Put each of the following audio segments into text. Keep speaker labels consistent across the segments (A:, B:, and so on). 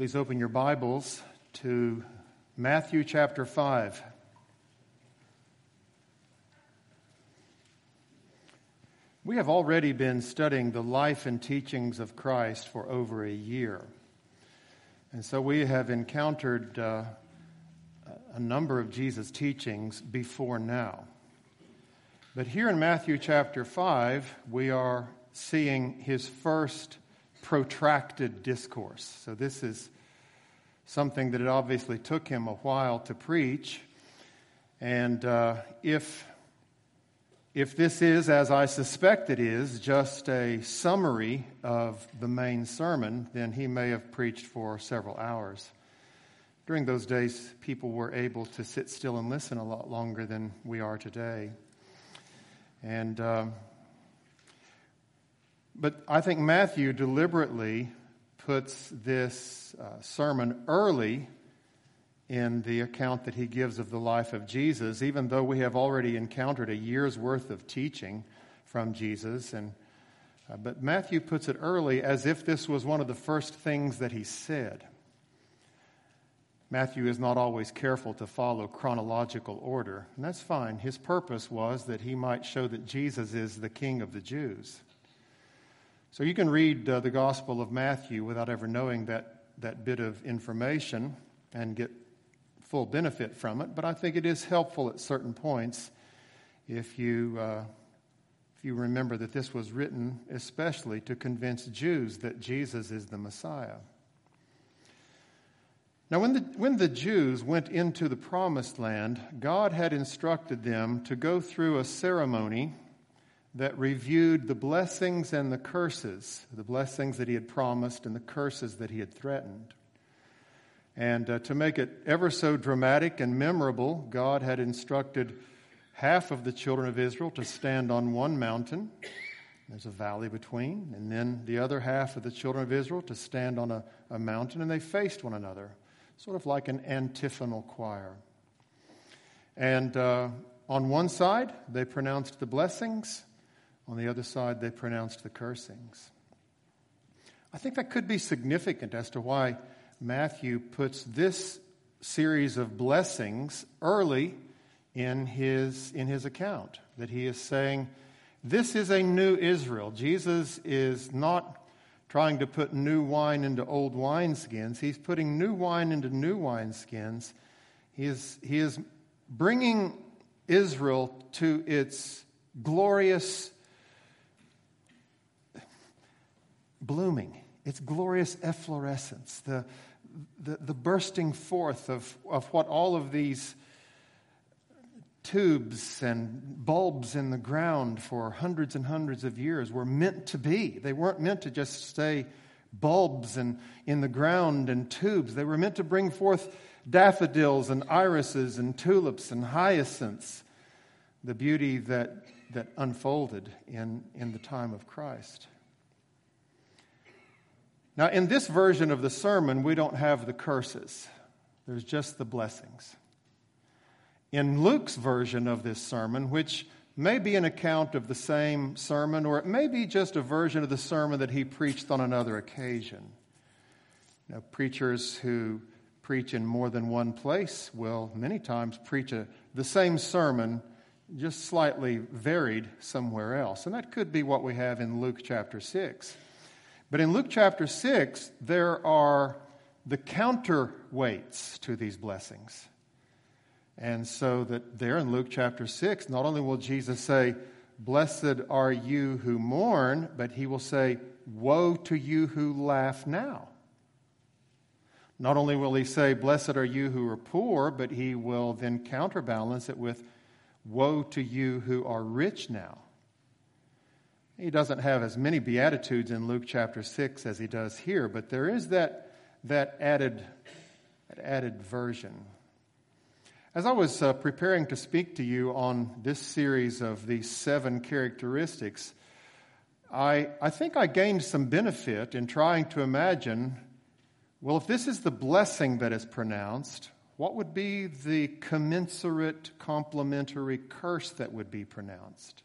A: Please open your Bibles to Matthew chapter 5. We have already been studying the life and teachings of Christ for over a year. And so we have encountered a number of Jesus' teachings before now. But here in Matthew chapter 5, we are seeing his first protracted discourse. So this is something that it obviously took him a while to preach. And if this is, as I suspect it is, just a summary of the main sermon, then he may have preached for several hours. During those days, people were able to sit still and listen a lot longer than we are today. But I think Matthew deliberately puts this sermon early in the account that he gives of the life of Jesus, even though we have already encountered a year's worth of teaching from Jesus. But Matthew puts it early as if this was one of the first things that he said. Matthew is not always careful to follow chronological order, and that's fine. His purpose was that he might show that Jesus is the King of the Jews. So you can read the Gospel of Matthew without ever knowing that bit of information and get full benefit from it. But I think it is helpful at certain points if you remember that this was written especially to convince Jews that Jesus is the Messiah. Now, when the Jews went into the Promised Land, God had instructed them to go through a ceremony that reviewed the blessings and the curses, the blessings that he had promised and the curses that he had threatened. And to make it ever so dramatic and memorable, God had instructed half of the children of Israel to stand on one mountain. There's a valley between. And then the other half of the children of Israel to stand on a mountain, and they faced one another, sort of like an antiphonal choir. And on one side, they pronounced the blessings. On the other side, they pronounced the cursings. I think that could be significant as to why Matthew puts this series of blessings early in his account. That he is saying, this is a new Israel. Jesus is not trying to put new wine into old wineskins. He's putting new wine into new wineskins. He is bringing Israel to its glorious blooming, its glorious efflorescence, the bursting forth of what all of these tubes and bulbs in the ground for hundreds and hundreds of years were meant to be. They weren't meant to just stay bulbs and in the ground and tubes. They were meant to bring forth daffodils and irises and tulips and hyacinths, the beauty that unfolded in the time of Christ. Now, in this version of the sermon, we don't have the curses. There's just the blessings. In Luke's version of this sermon, which may be an account of the same sermon, or it may be just a version of the sermon that he preached on another occasion. Preachers who preach in more than one place will many times preach the same sermon, just slightly varied somewhere else. And that could be what we have in Luke chapter 6. But in Luke chapter 6, there are the counterweights to these blessings. And so that there in Luke chapter 6, not only will Jesus say, "Blessed are you who mourn," but he will say, "Woe to you who laugh now." Not only will he say, "Blessed are you who are poor," but he will then counterbalance it with, "Woe to you who are rich now." He doesn't have as many Beatitudes in Luke chapter 6 as he does here, but there is that added version. As I was preparing to speak to you on this series of these 7 characteristics, I think I gained some benefit in trying to imagine, well, if this is the blessing that is pronounced, what would be the commensurate complementary curse that would be pronounced?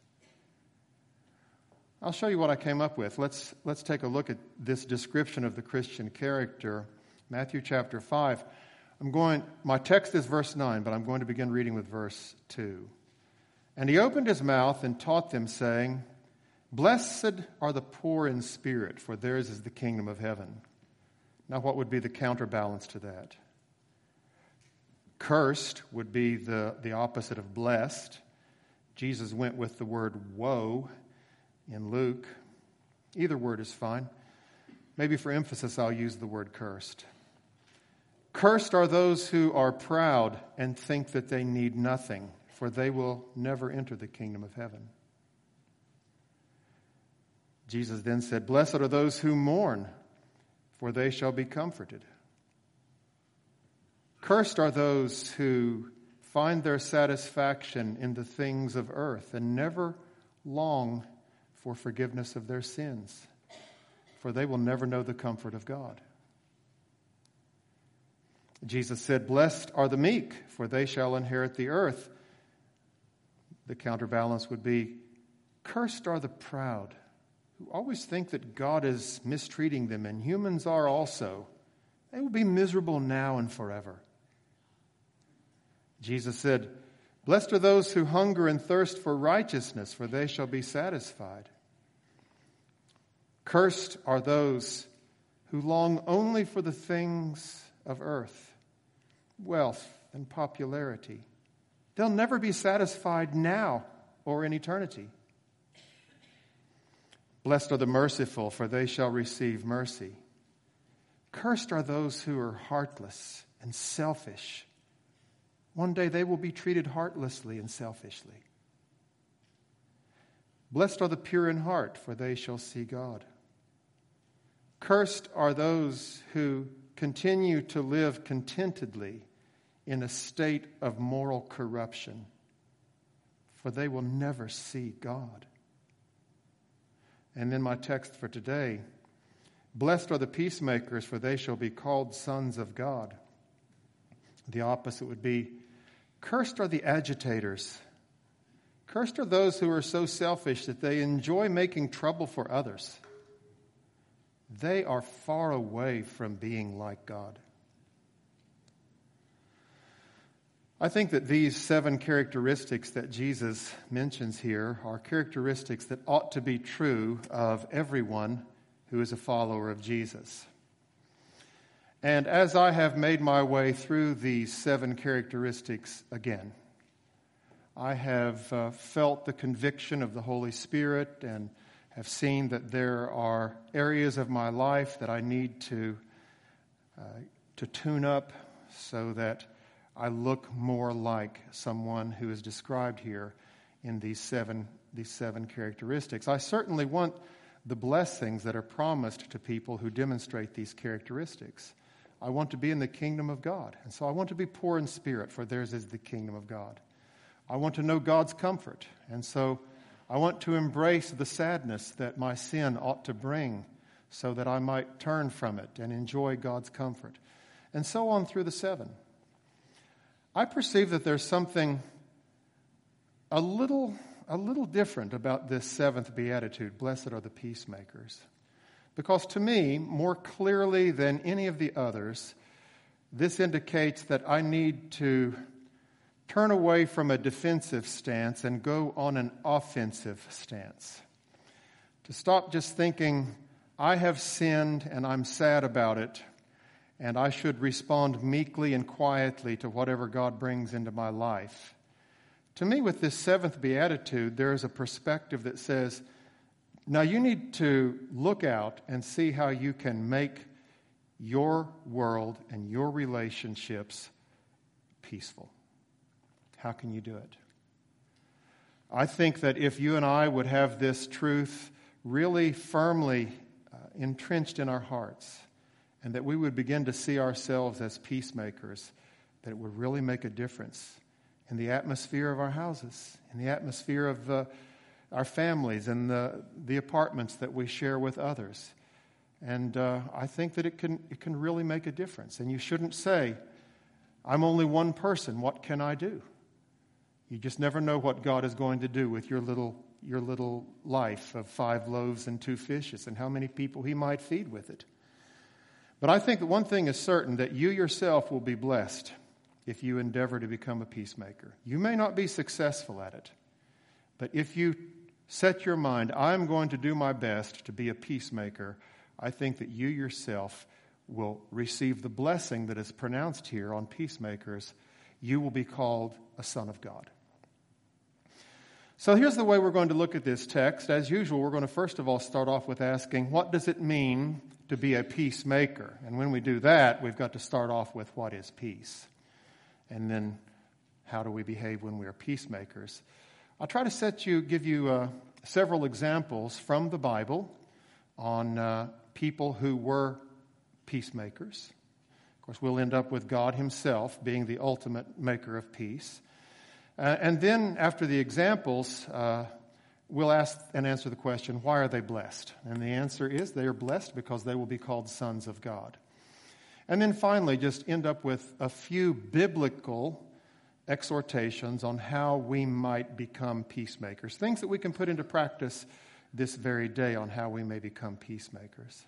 A: I'll show you what I came up with. Let's take a look at this description of the Christian character Matthew chapter 5. My text is verse 9, but I'm going to begin reading with verse 2. And he opened his mouth and taught them, saying, Blessed are the poor in spirit, for theirs is the kingdom of heaven. Now, what would be the counterbalance to that? Cursed would be the opposite of blessed. Jesus went with the word woe in Luke. Either word is fine. Maybe for emphasis, I'll use the word cursed. Cursed are those who are proud and think that they need nothing, for they will never enter the kingdom of heaven. Jesus then said, Blessed are those who mourn, for they shall be comforted. Cursed are those who find their satisfaction in the things of earth and never long for forgiveness of their sins, for they will never know the comfort of God. Jesus said, Blessed are the meek, for they shall inherit the earth. The counterbalance would be, Cursed are the proud, who always think that God is mistreating them, and humans are also. They will be miserable now and forever. Jesus said, Blessed are those who hunger and thirst for righteousness, for they shall be satisfied. Cursed are those who long only for the things of earth, wealth and popularity. They'll never be satisfied now or in eternity. Blessed are the merciful, for they shall receive mercy. Cursed are those who are heartless and selfish. One day they will be treated heartlessly and selfishly. Blessed are the pure in heart, for they shall see God. Cursed are those who continue to live contentedly in a state of moral corruption, for they will never see God. And then my text for today, Blessed are the peacemakers, for they shall be called sons of God. The opposite would be, Cursed are the agitators. Cursed are those who are so selfish that they enjoy making trouble for others. They are far away from being like God. I think that these 7 characteristics that Jesus mentions here are characteristics that ought to be true of everyone who is a follower of Jesus. And as I have made my way through these 7 characteristics again, I have felt the conviction of the Holy Spirit and have seen that there are areas of my life that I need to tune up so that I look more like someone who is described here in these seven characteristics. I certainly want the blessings that are promised to people who demonstrate these characteristics. I want to be in the kingdom of God, and so I want to be poor in spirit, for theirs is the kingdom of God. I want to know God's comfort, and so I want to embrace the sadness that my sin ought to bring so that I might turn from it and enjoy God's comfort. And so on through the 7. I perceive that there's something a little different about this 7th beatitude, Blessed are the peacemakers. Because to me, more clearly than any of the others, this indicates that I need to turn away from a defensive stance and go on an offensive stance. To stop just thinking, I have sinned and I'm sad about it, and I should respond meekly and quietly to whatever God brings into my life. To me, with this 7th beatitude, there is a perspective that says, now you need to look out and see how you can make your world and your relationships peaceful. How can you do it? I think that if you and I would have this truth really firmly entrenched in our hearts, and that we would begin to see ourselves as peacemakers, that it would really make a difference in the atmosphere of our houses, in the atmosphere of our families, and the apartments that we share with others. And I think that it can really make a difference. And you shouldn't say, I'm only one person, what can I do? You just never know what God is going to do with your little life of 5 loaves and 2 fishes and how many people He might feed with it. But I think that one thing is certain, that you yourself will be blessed if you endeavor to become a peacemaker. You may not be successful at it, but if you set your mind, I'm going to do my best to be a peacemaker, I think that you yourself will receive the blessing that is pronounced here on peacemakers. You will be called a son of God. So here's the way we're going to look at this text. As usual, we're going to first of all start off with asking, what does it mean to be a peacemaker? And when we do that, we've got to start off with what is peace. And then how do we behave when we are peacemakers? I'll try to give you several examples from the Bible on people who were peacemakers. Of course, we'll end up with God himself being the ultimate maker of peace. And then after the examples, we'll ask and answer the question, why are they blessed? And the answer is they are blessed because they will be called sons of God. And then finally, just end up with a few biblical exhortations on how we might become peacemakers, things that we can put into practice this very day on how we may become peacemakers.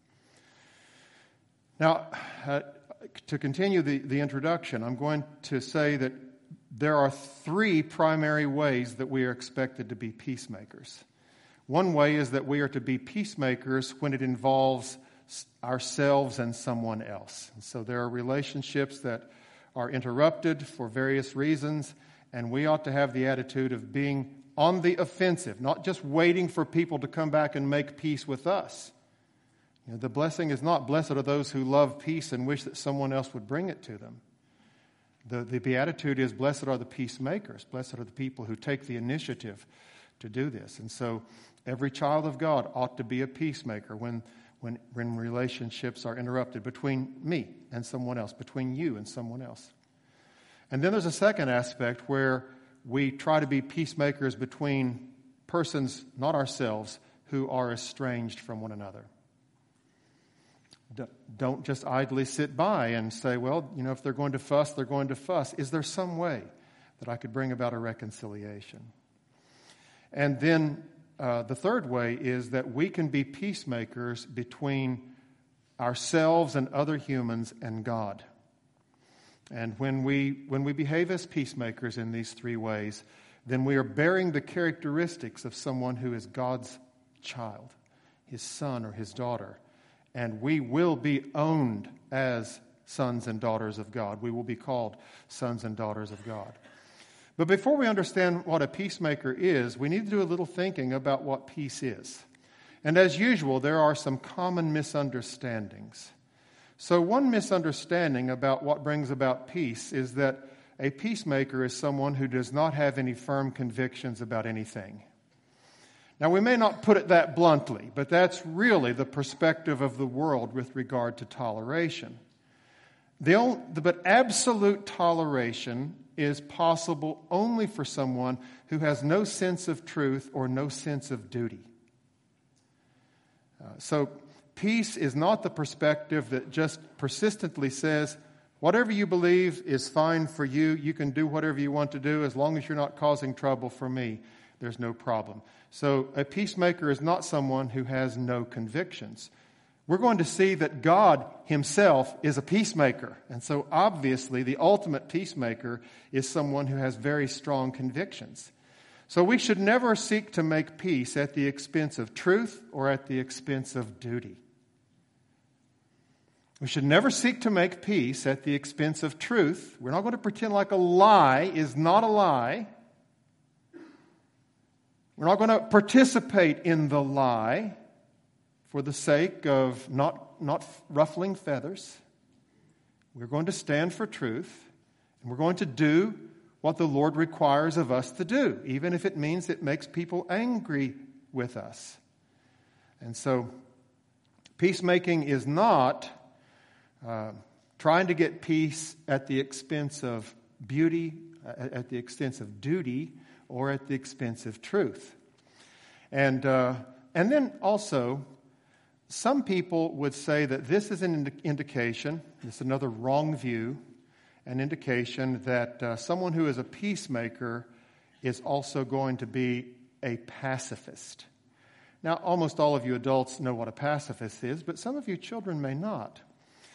A: Now, to continue the introduction, I'm going to say that there are three primary ways that we are expected to be peacemakers. One way is that we are to be peacemakers when it involves ourselves and someone else. And so there are relationships that are interrupted for various reasons, and we ought to have the attitude of being on the offensive, not just waiting for people to come back and make peace with us. You know, the blessing is not, blessed are those who love peace and wish that someone else would bring it to them. The beatitude is, blessed are the peacemakers. Blessed are the people who take the initiative to do this. And so every child of God ought to be a peacemaker when relationships are interrupted between me and someone else, between you and someone else. And then there's a second aspect where we try to be peacemakers between persons, not ourselves, who are estranged from one another. Don't just idly sit by and say, well, you know, if they're going to fuss, they're going to fuss. Is there some way that I could bring about a reconciliation? And then the third way is that we can be peacemakers between ourselves and other humans and God. And when we behave as peacemakers in these three ways, then we are bearing the characteristics of someone who is God's child, his son or his daughter. And we will be owned as sons and daughters of God. We will be called sons and daughters of God. But before we understand what a peacemaker is, we need to do a little thinking about what peace is. And as usual, there are some common misunderstandings. So one misunderstanding about what brings about peace is that a peacemaker is someone who does not have any firm convictions about anything. Now, we may not put it that bluntly, but that's really the perspective of the world with regard to toleration. But absolute toleration is possible only for someone who has no sense of truth or no sense of duty. So peace is not the perspective that just persistently says, whatever you believe is fine for you. You can do whatever you want to do as long as you're not causing trouble for me. There's no problem. So a peacemaker is not someone who has no convictions. We're going to see that God himself is a peacemaker. And so obviously the ultimate peacemaker is someone who has very strong convictions. So we should never seek to make peace at the expense of truth or at the expense of duty. We should never seek to make peace at the expense of truth. We're not going to pretend like a lie is not a lie. We're not going to participate in the lie for the sake of not ruffling feathers. We're going to stand for truth, and we're going to do what the Lord requires of us to do, even if it means it makes people angry with us. And so, peacemaking is not trying to get peace at the expense of beauty, at the expense of duty, or at the expense of truth. And then also, some people would say that this is an indication, this is another wrong view, an indication that someone who is a peacemaker is also going to be a pacifist. Now, almost all of you adults know what a pacifist is, but some of you children may not.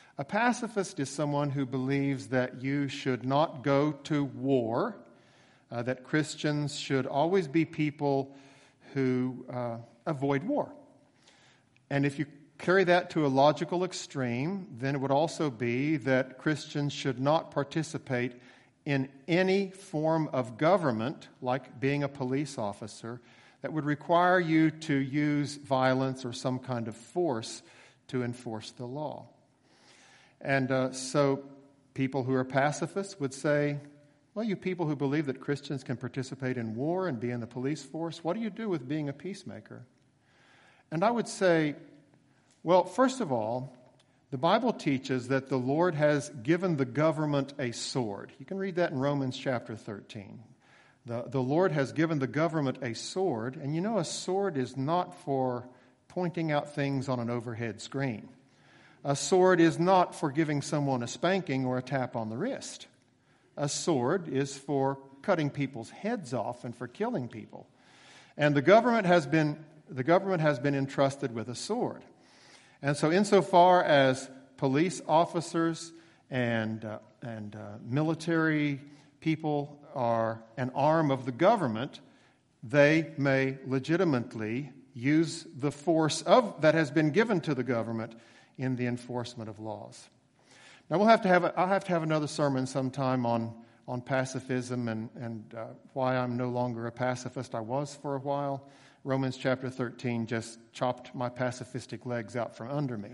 A: A pacifist is someone who believes that you should not go to war, that Christians should always be people who avoid war. And if you carry that to a logical extreme, then it would also be that Christians should not participate in any form of government, like being a police officer, that would require you to use violence or some kind of force to enforce the law. And so people who are pacifists would say, well, you people who believe that Christians can participate in war and be in the police force, what do you do with being a peacemaker? And I would say, well, first of all, the Bible teaches that the Lord has given the government a sword. You can read that in Romans chapter 13. The Lord has given the government a sword, and you know a sword is not for pointing out things on an overhead screen. A sword is not for giving someone a spanking or a tap on the wrist. A sword is for cutting people's heads off and for killing people. And the government has been entrusted with a sword. And so insofar as police officers and military people are an arm of the government, they may legitimately use the force that has been given to the government in the enforcement of laws. Now I'll have to have another sermon sometime on pacifism and why I'm no longer a pacifist. I was for a while. Romans chapter 13 just chopped my pacifistic legs out from under me.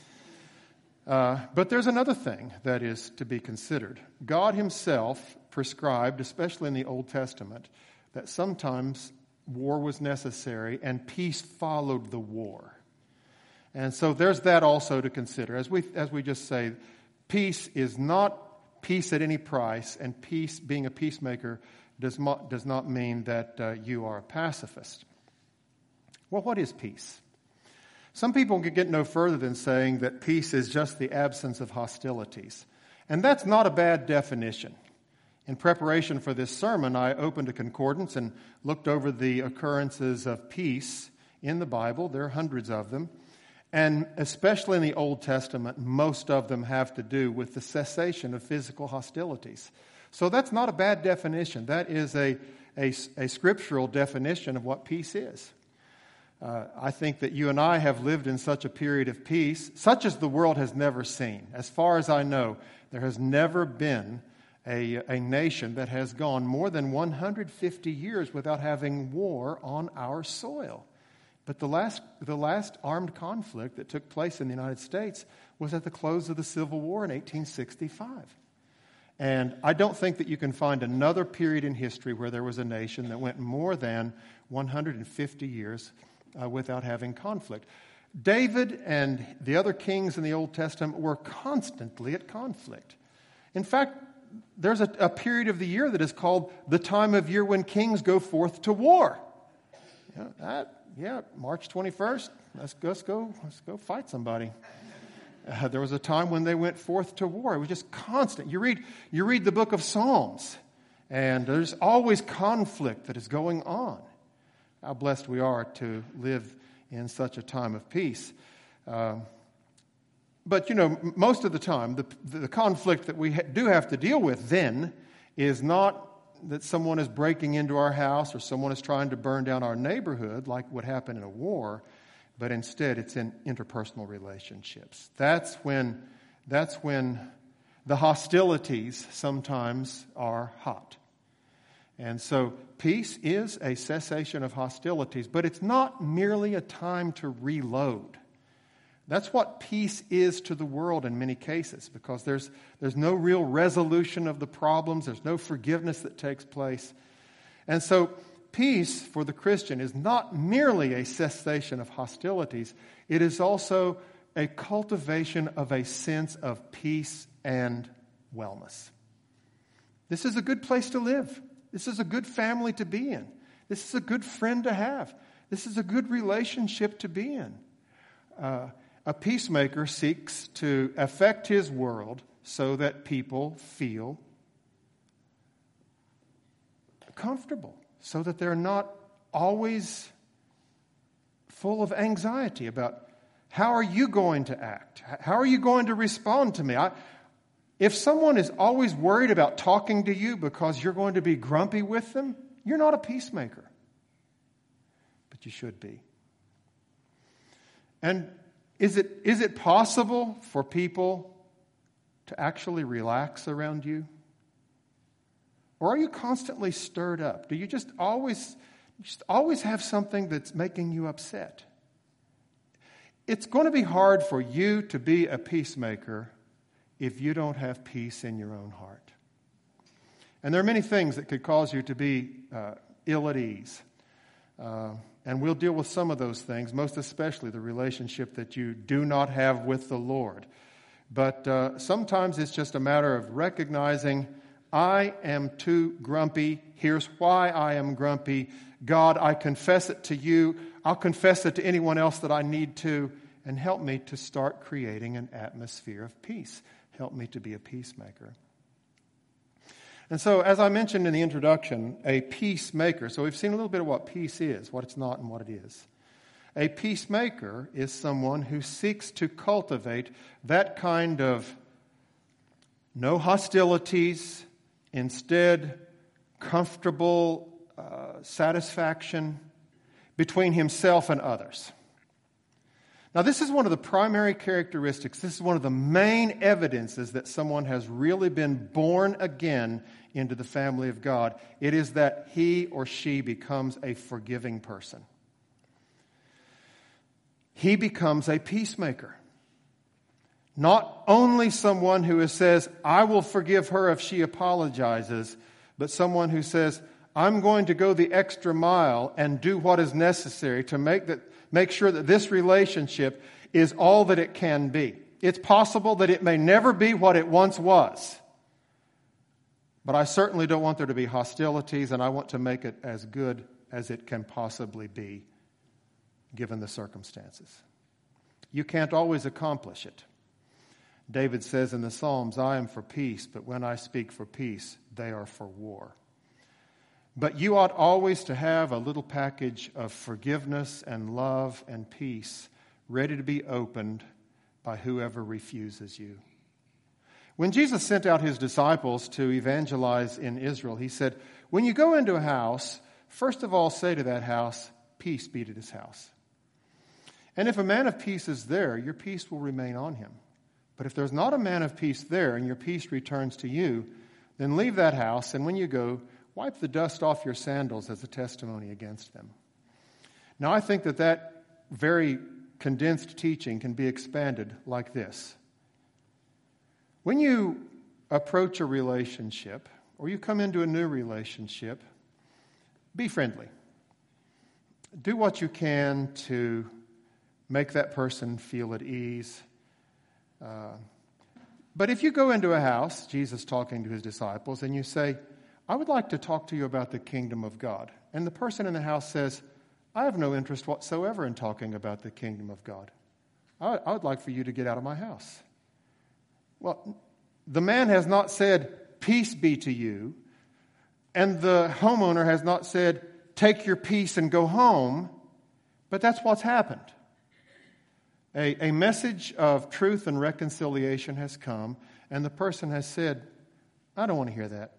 A: But there's another thing that is to be considered. God himself prescribed, especially in the Old Testament, that sometimes war was necessary and peace followed the war. And so there's that also to consider. As we just say, peace is not peace at any price, and peace, being a peacemaker, does not mean that you are a pacifist. Well, what is peace? Some people can get no further than saying that peace is just the absence of hostilities. And that's not a bad definition. In preparation for this sermon, I opened a concordance and looked over the occurrences of peace in the Bible. There are hundreds of them. And especially in the Old Testament, most of them have to do with the cessation of physical hostilities. So that's not a bad definition. That is a scriptural definition of what peace is. I think that you and I have lived in such a period of peace, such as the world has never seen. As far as I know, there has never been a nation that has gone more than 150 years without having war on our soil. But the last armed conflict that took place in the United States was at the close of the Civil War in 1865. And I don't think that you can find another period in history where there was a nation that went more than 150 years without having conflict. David and the other kings in the Old Testament were constantly at conflict. In fact, there's a period of the year that is called the time of year when kings go forth to war. March 21st, let's go fight somebody. There was a time when they went forth to war. It was just constant. You read the book of Psalms, and there's always conflict that is going on. How blessed we are to live in such a time of peace. But, most of the time, the conflict that we do have to deal with then is not that someone is breaking into our house or someone is trying to burn down our neighborhood like would happen in a war, but instead it's in interpersonal relationships. That's when the hostilities sometimes are hot. And so peace is a cessation of hostilities, but it's not merely a time to reload. That's what peace is to the world in many cases, because there's no real resolution of the problems. There's no forgiveness that takes place. And so peace for the Christian is not merely a cessation of hostilities. It is also a cultivation of a sense of peace and wellness. This is a good place to live. This is a good family to be in. This is a good friend to have. This is a good relationship to be in. A peacemaker seeks to affect his world so that people feel comfortable, so that they're not always full of anxiety about How are you going to act? How are you going to respond to me? If someone is always worried about talking to you because you're going to be grumpy with them, you're not a peacemaker. But you should be. And is it possible for people to actually relax around you? Or are you constantly stirred up? Do you just always have something that's making you upset? It's going to be hard for you to be a peacemaker if you don't have peace in your own heart. And there are many things that could cause you to be ill at ease. And we'll deal with some of those things, most especially the relationship that you do not have with the Lord. But sometimes it's just a matter of recognizing, I am too grumpy. Here's why I am grumpy. God, I confess it to you. I'll confess it to anyone else that I need to. And help me to start creating an atmosphere of peace. Help me to be a peacemaker. And so, as I mentioned in the introduction, a peacemaker. So we've seen a little bit of what peace is, what it's not and what it is. A peacemaker is someone who seeks to cultivate that kind of no hostilities, instead comfortable satisfaction between himself and others. Now, this is one of the primary characteristics. This is one of the main evidences that someone has really been born again into the family of God. It is that he or she becomes a forgiving person. He becomes a peacemaker. Not only someone who says, I will forgive her if she apologizes, but someone who says, I'm going to go the extra mile and do what is necessary to make sure that this relationship is all that it can be. It's possible that it may never be what it once was. But I certainly don't want there to be hostilities, and I want to make it as good as it can possibly be, given the circumstances. You can't always accomplish it. David says in the Psalms, I am for peace, but when I speak for peace, they are for war. But you ought always to have a little package of forgiveness and love and peace ready to be opened by whoever refuses you. When Jesus sent out his disciples to evangelize in Israel, he said, when you go into a house, first of all say to that house, peace be to this house. And if a man of peace is there, your peace will remain on him. But if there's not a man of peace there and your peace returns to you, then leave that house, and when you go, wipe the dust off your sandals as a testimony against them. Now, I think that very condensed teaching can be expanded like this. When you approach a relationship, or you come into a new relationship, be friendly. Do what you can to make that person feel at ease. But if you go into a house, Jesus talking to his disciples, and you say, I would like to talk to you about the kingdom of God. And the person in the house says, I have no interest whatsoever in talking about the kingdom of God. I would like for you to get out of my house. Well, the man has not said, peace be to you. And the homeowner has not said, take your peace and go home. But that's what's happened. A message of truth and reconciliation has come, and the person has said, I don't want to hear that.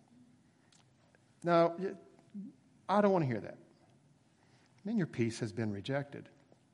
A: No, I don't want to hear that. Then your peace has been rejected.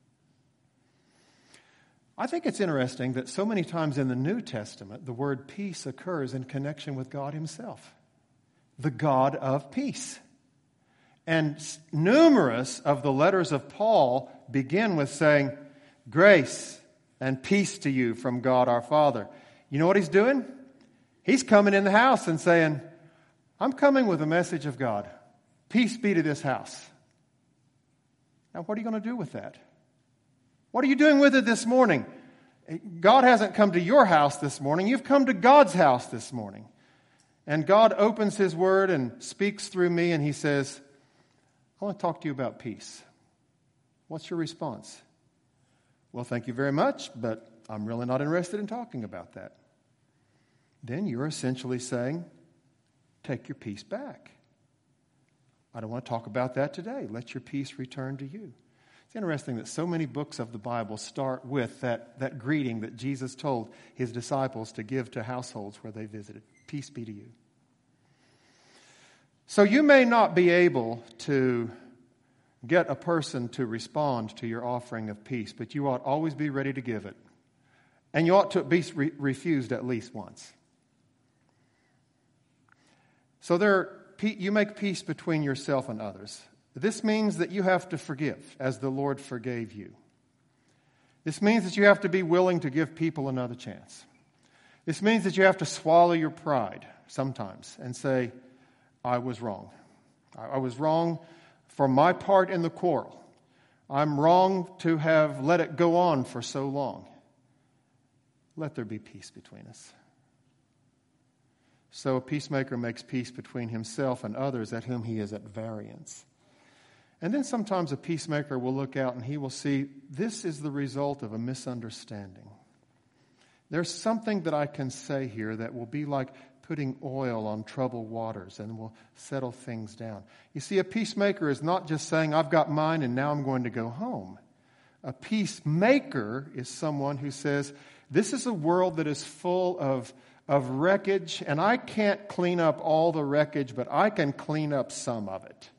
A: I think it's interesting that so many times in the New Testament, the word peace occurs in connection with God himself, the God of peace. And numerous of the letters of Paul begin with saying, grace and peace to you from God our Father. You know what he's doing? He's coming in the house and saying, I'm coming with a message of God. Peace be to this house. Now, what are you going to do with that? What are you doing with it this morning? God hasn't come to your house this morning. You've come to God's house this morning. And God opens his word and speaks through me, and he says, I want to talk to you about peace. What's your response? Well, thank you very much, but I'm really not interested in talking about that. Then you're essentially saying, take your peace back. I don't want to talk about that today. Let your peace return to you. It's interesting that so many books of the Bible start with that greeting that Jesus told his disciples to give to households where they visited. Peace be to you. So you may not be able to get a person to respond to your offering of peace, but you ought always be ready to give it. And you ought to be refused at least once. So you make peace between yourself and others. This means that you have to forgive as the Lord forgave you. This means that you have to be willing to give people another chance. This means that you have to swallow your pride sometimes and say, I was wrong. I was wrong for my part in the quarrel. I'm wrong to have let it go on for so long. Let there be peace between us. So a peacemaker makes peace between himself and others at whom he is at variance. And then sometimes a peacemaker will look out and he will see this is the result of a misunderstanding. There's something that I can say here that will be like putting oil on troubled waters and will settle things down. You see, a peacemaker is not just saying, I've got mine and now I'm going to go home. A peacemaker is someone who says, this is a world that is full of wreckage, and I can't clean up all the wreckage, but I can clean up some of it.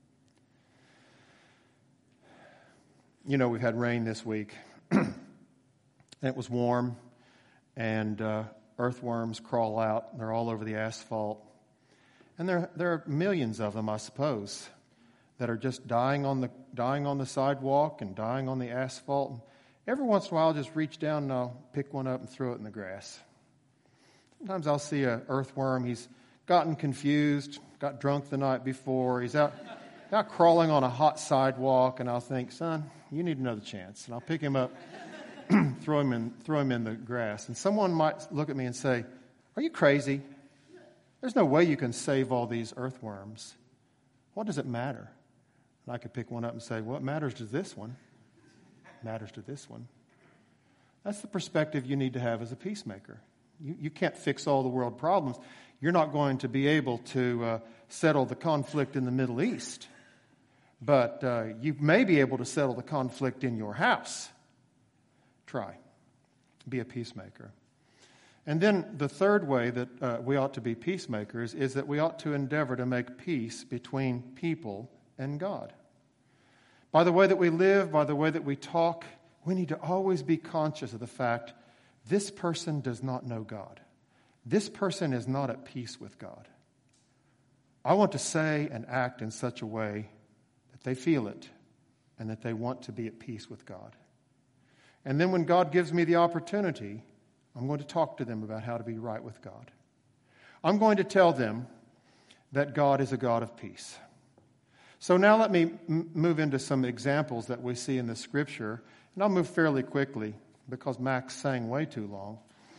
A: You know, we've had rain this week, and it was warm, and earthworms crawl out. They're all over the asphalt. And there are millions of them, I suppose, that are just dying on the sidewalk and dying on the asphalt. And every once in a while, I'll just reach down and I'll pick one up and throw it in the grass. Sometimes I'll see an earthworm. He's gotten confused, got drunk the night before. He's out crawling on a hot sidewalk, and I'll think, son, you need another chance. And I'll pick him up, throw him in the grass. And someone might look at me and say, are you crazy? There's no way you can save all these earthworms. What does it matter? And I could pick one up and say, well, it matters to this one. It matters to this one. That's the perspective you need to have as a peacemaker. You can't fix all the world problems. You're not going to be able to settle the conflict in the Middle East. But you may be able to settle the conflict in your house. Try. Be a peacemaker. And then the third way that we ought to be peacemakers is that we ought to endeavor to make peace between people and God. By the way that we live, by the way that we talk, we need to always be conscious of the fact this person does not know God. This person is not at peace with God. I want to say and act in such a way that they feel it and that they want to be at peace with God. And then when God gives me the opportunity, I'm going to talk to them about how to be right with God. I'm going to tell them that God is a God of peace. So now let me move into some examples that we see in the Scripture. And I'll move fairly quickly because Max sang way too long.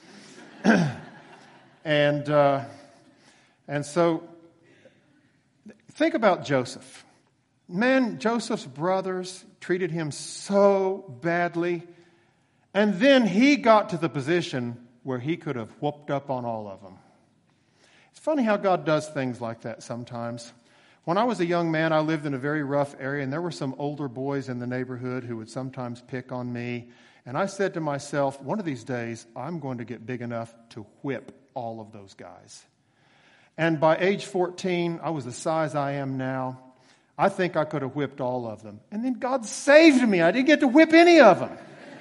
A: And so think about Joseph. Man, Joseph's brothers treated him so badly. And then he got to the position where he could have whooped up on all of them. It's funny how God does things like that sometimes. When I was a young man, I lived in a very rough area, and there were some older boys in the neighborhood who would sometimes pick on me. And I said to myself, one of these days, I'm going to get big enough to whip all of those guys. And by age 14, I was the size I am now. I think I could have whipped all of them. And then God saved me. I didn't get to whip any of them.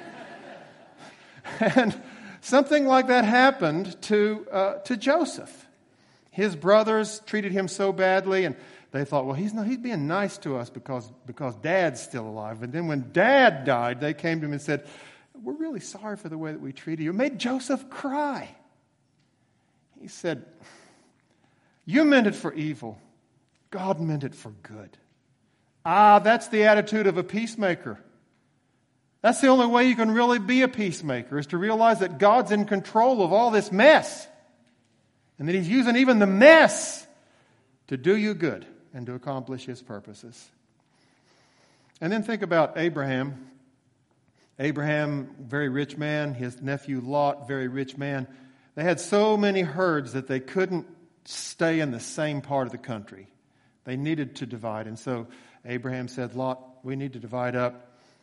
A: And something like that happened to Joseph. His brothers treated him so badly, and they thought, well, he's being nice to us because Dad's still alive. And then when Dad died, they came to him and said, we're really sorry for the way that we treated you. It made Joseph cry. He said, you meant it for evil. God meant it for good. That's the attitude of a peacemaker. That's the only way you can really be a peacemaker, is to realize that God's in control of all this mess. And that He's using even the mess to do you good and to accomplish His purposes. And then think about Abraham. Abraham, very rich man. His nephew Lot, very rich man. They had so many herds that they couldn't stay in the same part of the country. They needed to divide. And so Abraham said, Lot, we need to divide up.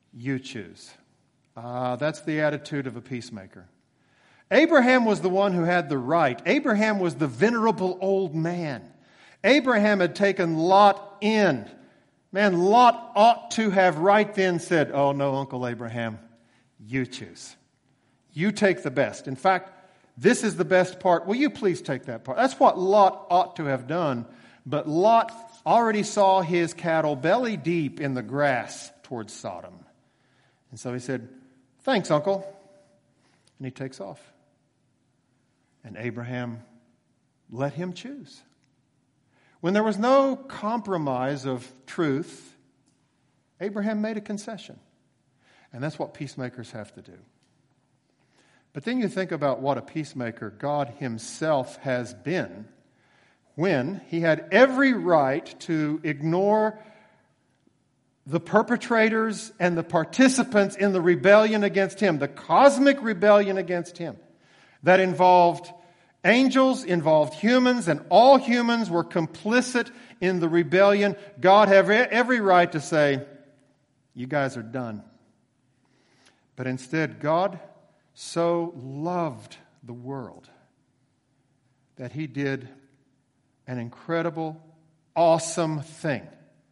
A: you choose. That's the attitude of a peacemaker. Abraham was the one who had the right. Abraham was the venerable old man. Abraham had taken Lot in. Man, Lot ought to have right then said, "Oh no, Uncle Abraham, you choose. You take the best. In fact, this is the best part. Will you please take that part?" That's what Lot ought to have done. But Lot already saw his cattle belly deep in the grass towards Sodom. And so he said, "Thanks, Uncle." And he takes off. And Abraham let him choose. When there was no compromise of truth, Abraham made a concession. And that's what peacemakers have to do. But then you think about what a peacemaker God himself has been when he had every right to ignore the perpetrators and the participants in the rebellion against him, the cosmic rebellion against him that involved angels, involved humans, and all humans were complicit in the rebellion. God had every right to say, "You guys are done." But instead, God so loved the world that he did an incredible, awesome thing.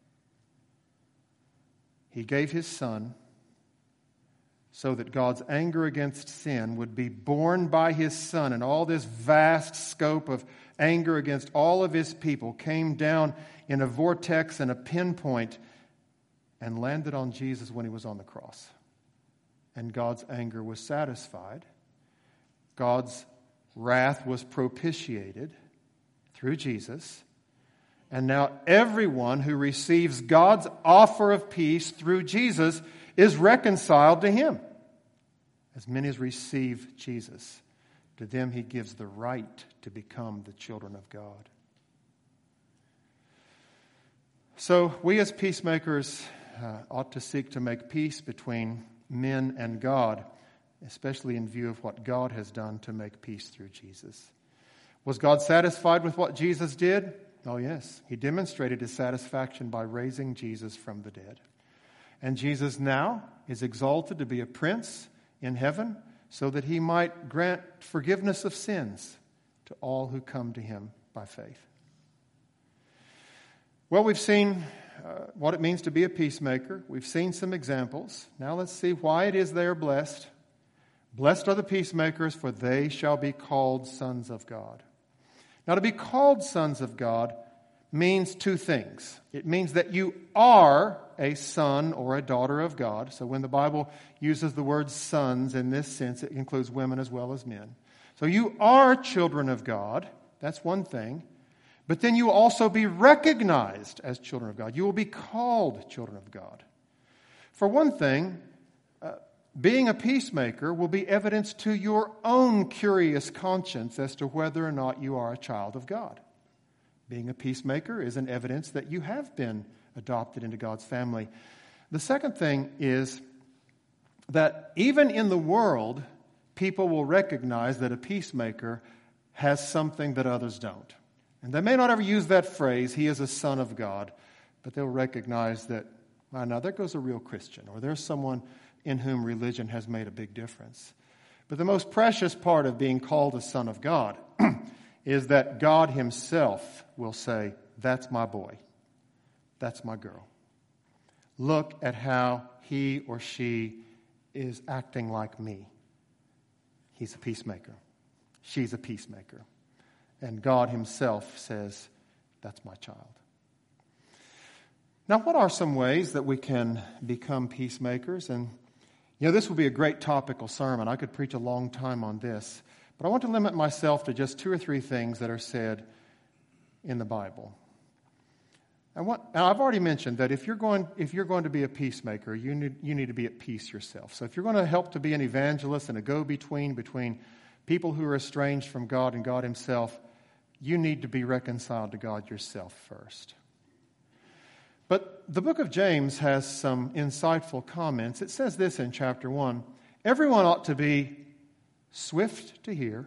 A: He gave his Son so that God's anger against sin would be borne by his Son, and all this vast scope of anger against all of his people came down in a vortex and a pinpoint and landed on Jesus when he was on the cross. And God's anger was satisfied. God's wrath was propitiated through Jesus. And now everyone who receives God's offer of peace through Jesus is reconciled to him. As many as receive Jesus, to them he gives the right to become the children of God. So we as peacemakers ought to seek to make peace between men and God, especially in view of what God has done to make peace through Jesus. Was God satisfied with what Jesus did? Oh yes. He demonstrated his satisfaction by raising Jesus from the dead. And Jesus now is exalted to be a prince in heaven so that he might grant forgiveness of sins to all who come to him by faith. Well, we've seen what it means to be a peacemaker. We've seen some examples. Now let's see why it is they are blessed. Blessed are the peacemakers, for they shall be called sons of God. Now, to be called sons of God means two things. It means that you are a son or a daughter of God. So when the Bible uses the word sons in this sense, it includes women as well as men. So you are children of God. That's one thing. But then you will also be recognized as children of God. You will be called children of God. For one thing, being a peacemaker will be evidence to your own curious conscience as to whether or not you are a child of God. Being a peacemaker is an evidence that you have been adopted into God's family. The second thing is that even in the world, people will recognize that a peacemaker has something that others don't. And they may not ever use that phrase, "he is a son of God," but they'll recognize that, now there goes a real Christian, or there's someone in whom religion has made a big difference. But the most precious part of being called a son of God is that God himself will say, "That's my boy. That's my girl. Look at how he or she is acting like me. He's a peacemaker. She's a peacemaker." And God himself says, "That's my child." Now, what are some ways that we can become peacemakers? And, this would be a great topical sermon. I could preach a long time on this. But I want to limit myself to just 2 or 3 things that are said in the Bible. Now, I've already mentioned that if you're going to be a peacemaker, you need to be at peace yourself. So if you're going to help to be an evangelist and a go-between between people who are estranged from God and God himself, you need to be reconciled to God yourself first. But the book of James has some insightful comments. It says this in chapter 1, "Everyone ought to be swift to hear,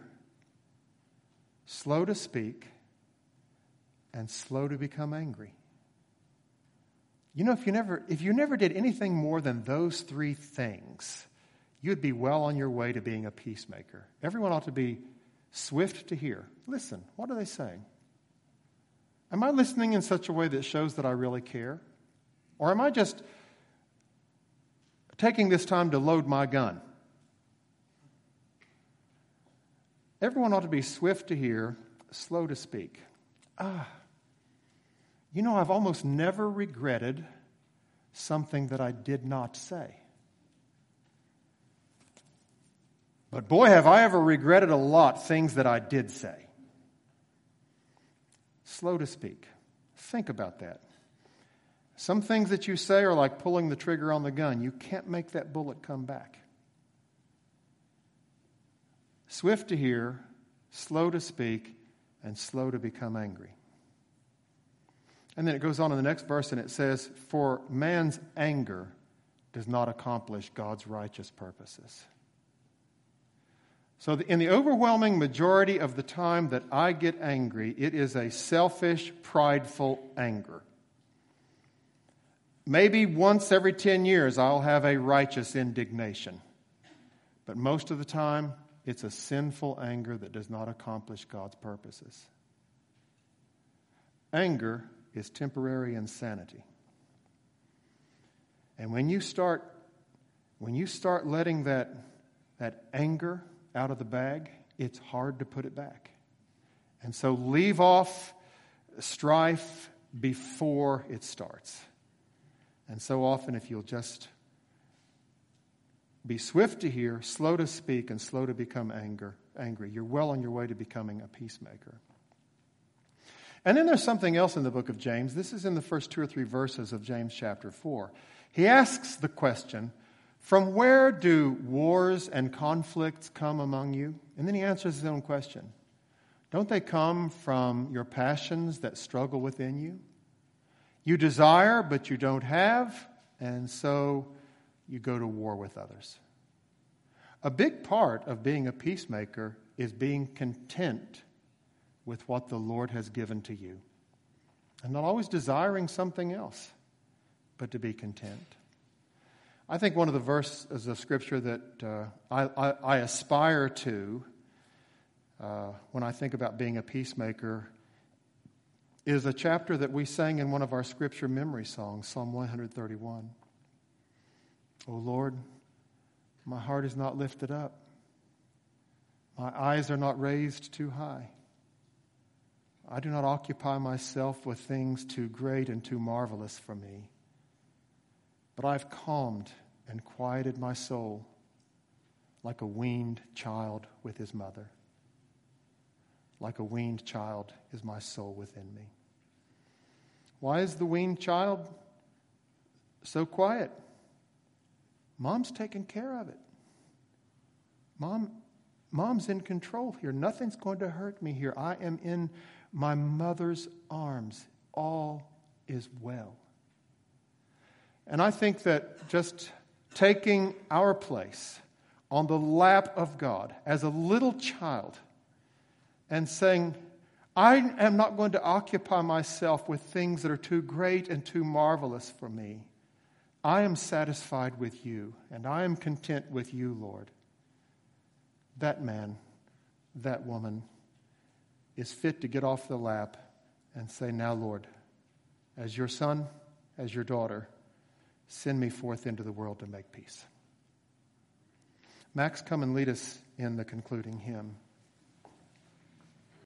A: slow to speak, and slow to become angry." You know, if you never did anything more than those three things, you'd be well on your way to being a peacemaker. Everyone ought to be swift to hear. Listen, what are they saying? Am I listening in such a way that shows that I really care? Or am I just taking this time to load my gun? Everyone ought to be swift to hear, slow to speak. You know, I've almost never regretted something that I did not say. But boy, have I ever regretted a lot things that I did say. Slow to speak. Think about that. Some things that you say are like pulling the trigger on the gun. You can't make that bullet come back. Swift to hear, slow to speak, and slow to become angry. And then it goes on in the next verse and it says, for man's anger does not accomplish God's righteous purposes. So in the overwhelming majority of the time that I get angry, it is a selfish, prideful anger. Maybe once every 10 years I'll have a righteous indignation. But most of the time, it's a sinful anger that does not accomplish God's purposes. Anger is temporary insanity. And when you start letting that anger out of the bag, it's hard to put it back. And so leave off strife before it starts. And so often, if you'll just be swift to hear, slow to speak, and slow to become angry, you're well on your way to becoming a peacemaker. And then there's something else in the book of James. This is in the first 2 or 3 verses of James chapter 4. He asks the question, from where do wars and conflicts come among you? And then he answers his own question. Don't they come from your passions that struggle within you? You desire, but you don't have, and so you go to war with others. A big part of being a peacemaker is being content with what the Lord has given to you. And not always desiring something else, but to be content. I think one of the verses of Scripture that I aspire to when I think about being a peacemaker is a chapter that we sang in one of our Scripture memory songs, Psalm 131. O Lord, my heart is not lifted up. My eyes are not raised too high. I do not occupy myself with things too great and too marvelous for me. But I've calmed and quieted my soul like a weaned child with his mother. Like a weaned child is my soul within me. Why is the weaned child so quiet? Mom's taking care of it. Mom's in control here. Nothing's going to hurt me here. I am in my mother's arms. All is well. And I think that just taking our place on the lap of God as a little child and saying, I am not going to occupy myself with things that are too great and too marvelous for me. I am satisfied with you, and I am content with you, Lord. That man, that woman is fit to get off the lap and say, now, Lord, as your son, as your daughter, send me forth into the world to make peace. Max, come and lead us in the concluding hymn.